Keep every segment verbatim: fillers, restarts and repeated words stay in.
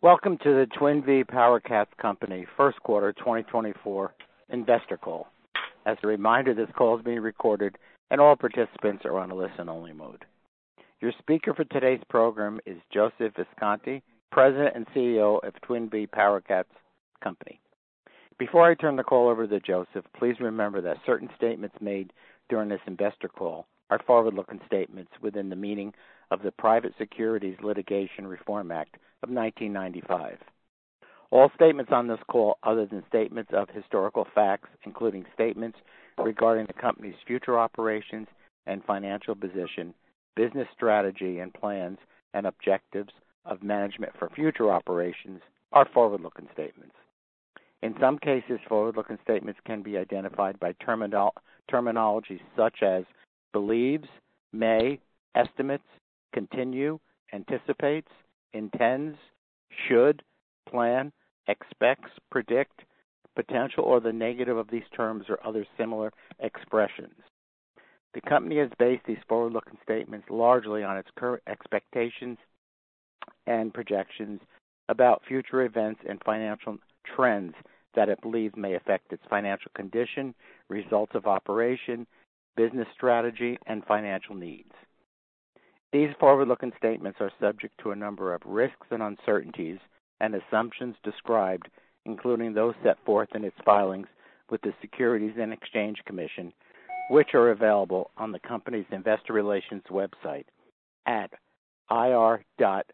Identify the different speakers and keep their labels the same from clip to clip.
Speaker 1: Welcome to the Twin Vee PowerCats Company First Quarter twenty twenty-four Investor Call. As a reminder, this call is being recorded and all participants are on a listen-only mode. Your speaker for today's program is Joseph Visconti, President and C E O of Twin Vee PowerCats Company. Before I turn the call over to Joseph, please remember that certain statements made during this investor call are forward-looking statements within the meaning of the Private Securities Litigation Reform Act of nineteen ninety-five. All statements on this call, other than statements of historical facts, including statements regarding the company's future operations and financial position, business strategy and plans, and objectives of management for future operations, are forward-looking statements. In some cases, forward-looking statements can be identified by terminal- terminology such as believes, may, estimates, continue, anticipates, intends, should, plan, expects, predict, potential, or the negative of these terms or other similar expressions. The company has based these forward-looking statements largely on its current expectations and projections about future events and financial trends that it believes may affect its financial condition, results of operation, business strategy, and financial needs. These forward-looking statements are subject to a number of risks and uncertainties and assumptions described, including those set forth in its filings with the Securities and Exchange Commission, which are available on the company's investor relations website at I R dot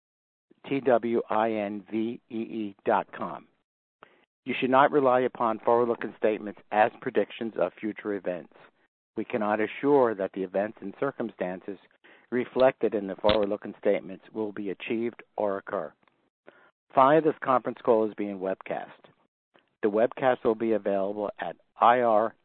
Speaker 1: twinvee dot com. You should not rely upon forward-looking statements as predictions of future events. We cannot assure that the events and circumstances reflected in the forward-looking statements will be achieved or occur. Finally, this conference call is being webcast. The webcast will be available at I R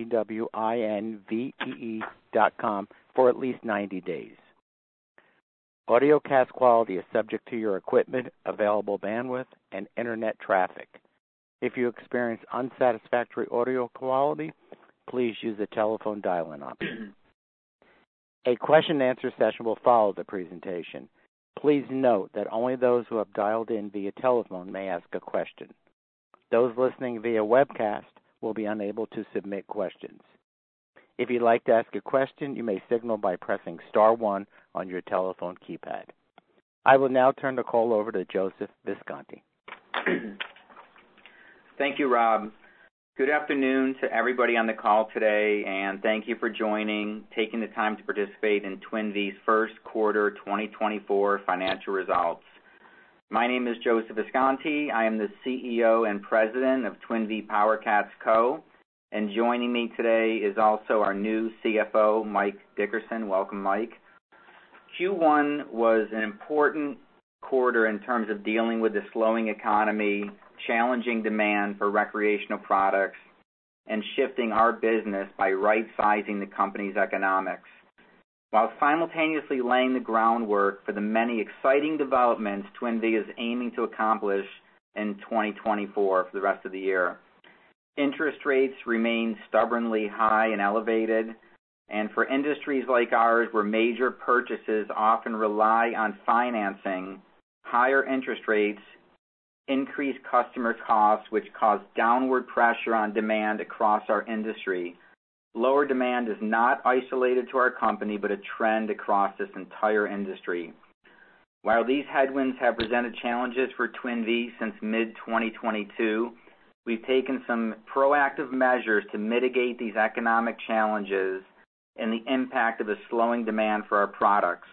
Speaker 1: twinvee dot com for at least ninety days. Audiocast quality is subject to your equipment, available bandwidth, and internet traffic. If you experience unsatisfactory audio quality, please use the telephone dial-in option. A question-and-answer session will follow the presentation. Please note that only those who have dialed in via telephone may ask a question. Those listening via webcast will be unable to submit questions. If you'd like to ask a question, you may signal by pressing star one on your telephone keypad. I will now turn the call over to Joseph Visconti.
Speaker 2: Thank you, Rob. Good afternoon to everybody on the call today, and thank you for joining, taking the time to participate in Twin Vee's first quarter twenty twenty-four financial results. My name is Joseph Visconti. I am the C E O and President of Twin Vee PowerCats Co., and joining me today is also our new C F O, Mike Dickerson. Welcome, Mike. Q one was an important quarter in terms of dealing with the slowing economy, challenging demand for recreational products, and shifting our business by right-sizing the company's economics, while simultaneously laying the groundwork for the many exciting developments Twin Vee is aiming to accomplish in twenty twenty-four for the rest of the year. Interest rates remain stubbornly high and elevated, and for industries like ours where major purchases often rely on financing, higher interest rates increase customer costs, which cause downward pressure on demand across our industry. Lower demand is not isolated to our company, but a trend across this entire industry. While these headwinds have presented challenges for Twin Vee since mid twenty twenty-two, we've taken some proactive measures to mitigate these economic challenges and the impact of the slowing demand for our products.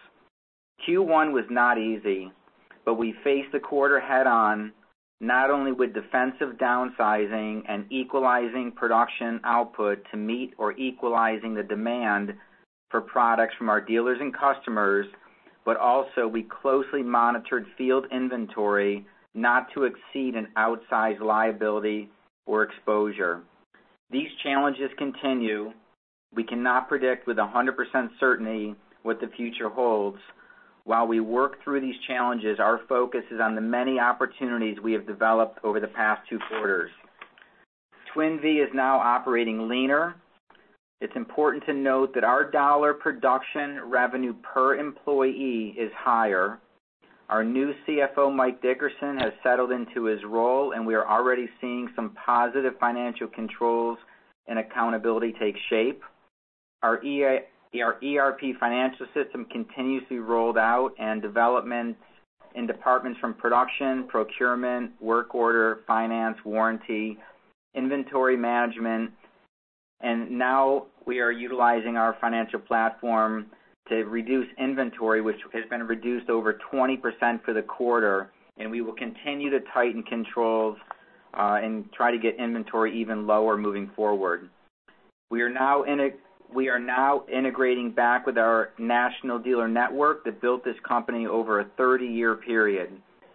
Speaker 2: Q one was not easy, but we faced the quarter head-on, not only with defensive downsizing and equalizing production output to meet or equalizing the demand for products from our dealers and customers, but also we closely monitored field inventory not to exceed an outsized liability or exposure. These challenges continue. We cannot predict with one hundred percent certainty what the future holds. While we work through these challenges, our focus is on the many opportunities we have developed over the past two quarters. Twin Vee is now operating leaner. It's important to note that our dollar production revenue per employee is higher. Our new C F O, Mike Dickerson, has settled into his role, and we are already seeing some positive financial controls and accountability take shape. Our, e- our E R P financial system continues to be rolled out, and development in departments from production, procurement, work order, finance, warranty, inventory management, and now we are utilizing our financial platform to reduce inventory, which has been reduced over twenty percent for the quarter, and we will continue to tighten controls uh, and try to get inventory even lower moving forward. We are now in a We are now integrating back with our national dealer network that built this company over a thirty-year period.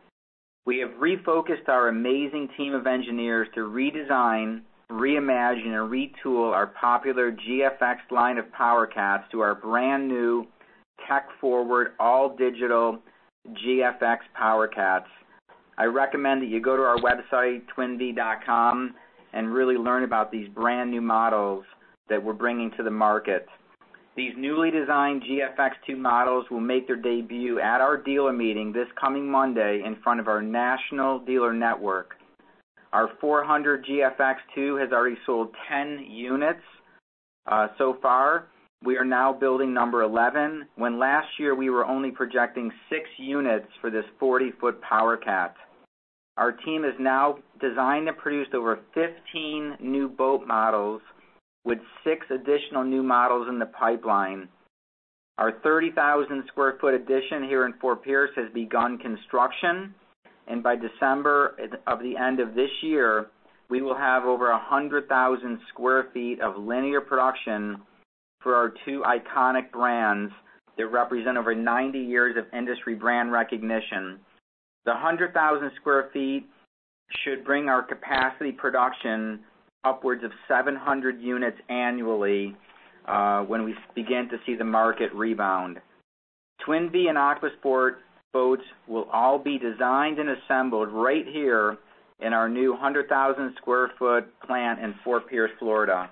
Speaker 2: We have refocused our amazing team of engineers to redesign, reimagine, and retool our popular G F X line of power cats to our brand new, tech-forward, all-digital G F X power cats. I recommend that you go to our website, twin v dot com, and really learn about these brand new models that we're bringing to the market. These newly designed G F X two models will make their debut at our dealer meeting this coming Monday in front of our national dealer network. Our four hundred G F X two has already sold ten units uh, so far. We are now building number eleven, when last year we were only projecting six units for this forty-foot power cat. Our team has now designed and produced over fifteen new boat models, with six additional new models in the pipeline. Our thirty thousand square foot addition here in Fort Pierce has begun construction, and by December of the end of this year, we will have over one hundred thousand square feet of linear production for our two iconic brands that represent over ninety years of industry brand recognition. The one hundred thousand square feet should bring our capacity production upwards of seven hundred units annually uh, when we begin to see the market rebound. Twin V and Aquasport boats will all be designed and assembled right here in our new one hundred thousand square foot plant in Fort Pierce, Florida.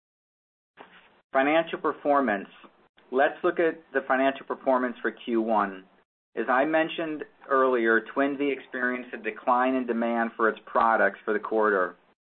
Speaker 2: Financial performance. Let's look at the financial performance for Q one. As I mentioned earlier, Twin V experienced a decline in demand for its products for the quarter.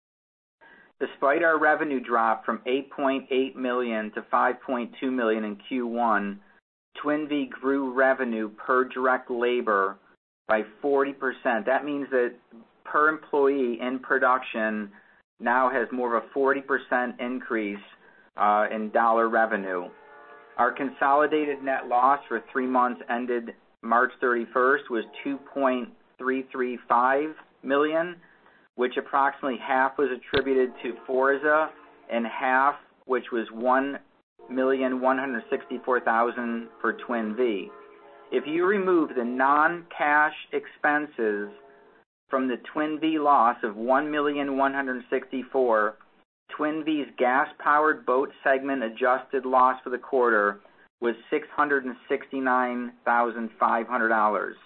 Speaker 2: Despite our revenue drop from eight point eight million dollars to five point two million dollars in Q one, Twin V grew revenue per direct labor by forty percent. That means that per employee in production now has more of a forty percent increase uh, in dollar revenue. Our consolidated net loss for three months ended March thirty-first was two point three three five million dollars, which approximately half was attributed to Forza and half, which was one million one hundred sixty-four thousand dollars for Twin V. If you remove the non-cash expenses from the Twin V loss of one million one hundred sixty-four thousand dollars, Twin V's gas-powered boat segment adjusted loss for the quarter was six hundred sixty-nine thousand five hundred dollars.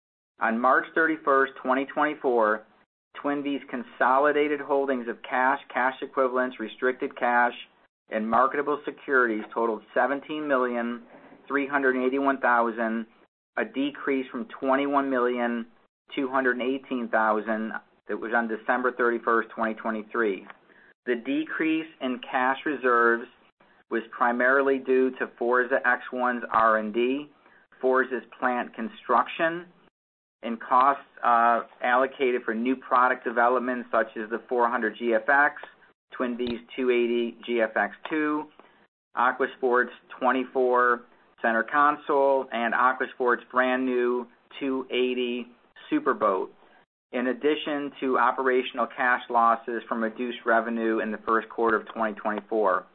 Speaker 2: On March thirty-first, twenty twenty-four, Twin V's consolidated holdings of cash, cash equivalents, restricted cash, and marketable securities totaled seventeen million three hundred eighty-one thousand dollars, a decrease from twenty-one million two hundred eighteen thousand dollars that was on December thirty-first, twenty twenty-three. The decrease in cash reserves was primarily due to Forza X one's R and D, Forza's plant construction, and costs uh, allocated for new product development such as the four hundred G F X, Twin V's two eighty G F X two, Aquasport's twenty-four center console, and Aquasport's brand new two eighty Superboat, in addition to operational cash losses from reduced revenue in the first quarter of twenty twenty-four.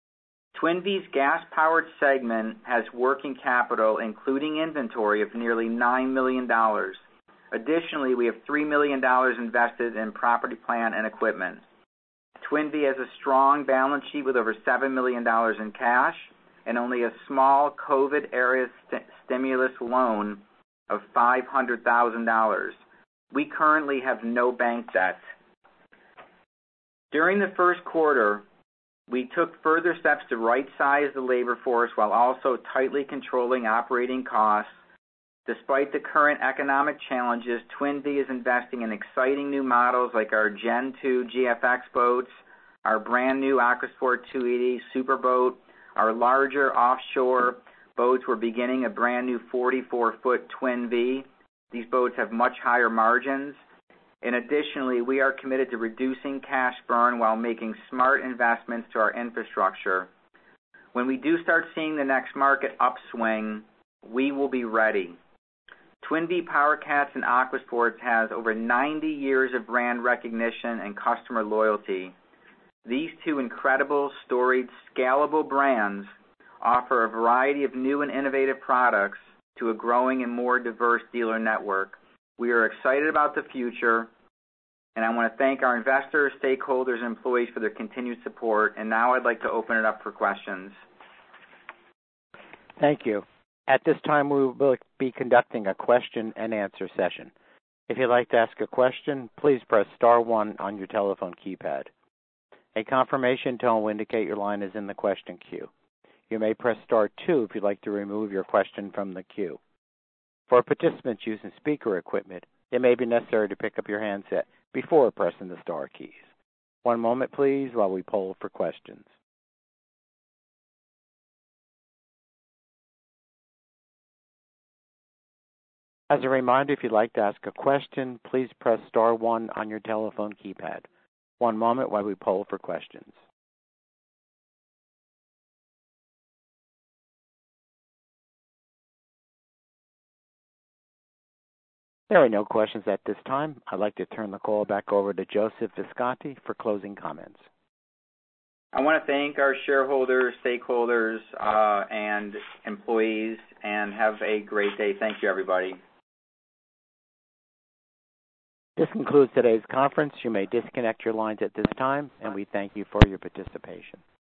Speaker 2: Twin V's gas-powered segment has working capital, including inventory, of nearly nine million dollars. Additionally, we have three million dollars invested in property, plant, and equipment. Twin V has a strong balance sheet with over seven million dollars in cash and only a small COVID-era st- stimulus loan of five hundred thousand dollars. We currently have no bank debt. During the first quarter, we took further steps to right-size the labor force while also tightly controlling operating costs Despite the current economic challenges, Twin Vee is investing in exciting new models like our Gen two G F X boats, our brand new Aquasport two eighty Superboat, our larger offshore boats. We're beginning a brand new forty-four foot Twin Vee. These boats have much higher margins. And additionally, we are committed to reducing cash burn while making smart investments to our infrastructure. When we do start seeing the next market upswing, we will be ready. Twin Vee PowerCats and Aquasports has over ninety years of brand recognition and customer loyalty. These two incredible, storied, scalable brands offer a variety of new and innovative products to a growing and more diverse dealer network. We are excited about the future, and I want to thank our investors, stakeholders, and employees for their continued support. And now I'd like to open it up for questions.
Speaker 1: Thank you. At this time, we will be conducting a question and answer session. If you'd like to ask a question, please press star one on your telephone keypad. A confirmation tone will indicate your line is in the question queue. You may press star two if you'd like to remove your question from the queue. For participants using speaker equipment, it may be necessary to pick up your handset before pressing the star keys. One moment, please, while we poll for questions. As a reminder, if you'd like to ask a question, please press star one on your telephone keypad. One moment while we poll for questions. There are no questions at this time. I'd like to turn the call back over to Joseph Visconti for closing comments.
Speaker 2: I want to thank our shareholders, stakeholders, uh, and employees, and have a great day. Thank you, everybody.
Speaker 1: This concludes today's conference. You may disconnect your lines at this time, and we thank you for your participation.